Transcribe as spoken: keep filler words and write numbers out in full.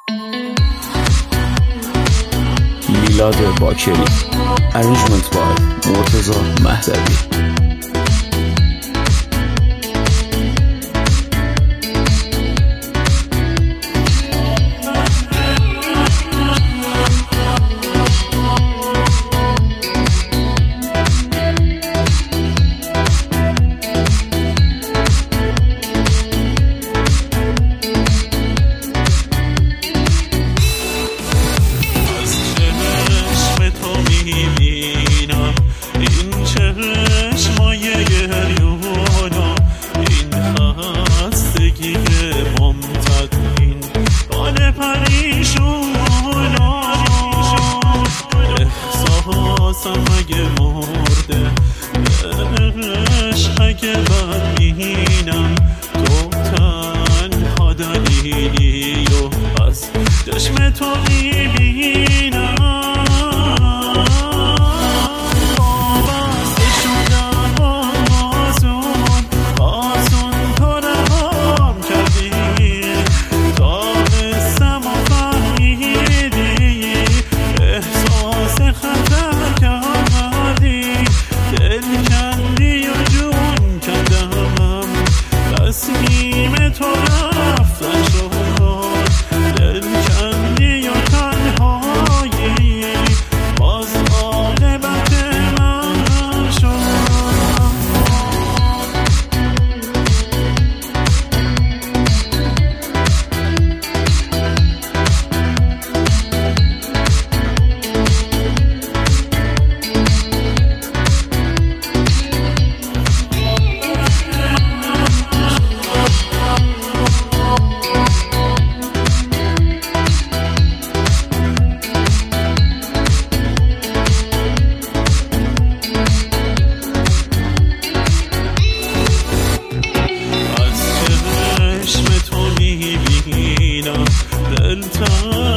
میلاد باکری، ارنجمنت بای مرتضی مهدوی. اگه مرده عشق اگه بد میبینم تو تنها دلیلی و از چشم تو میبینم وابسته شدم آسون آسون تو رهام کردی دانستم و فهمیدی احساس خطر کردی دل کندی و جون کردم تصمیم تو رفتن شد دل کندی و تنهایی باز عاقبت من شد دل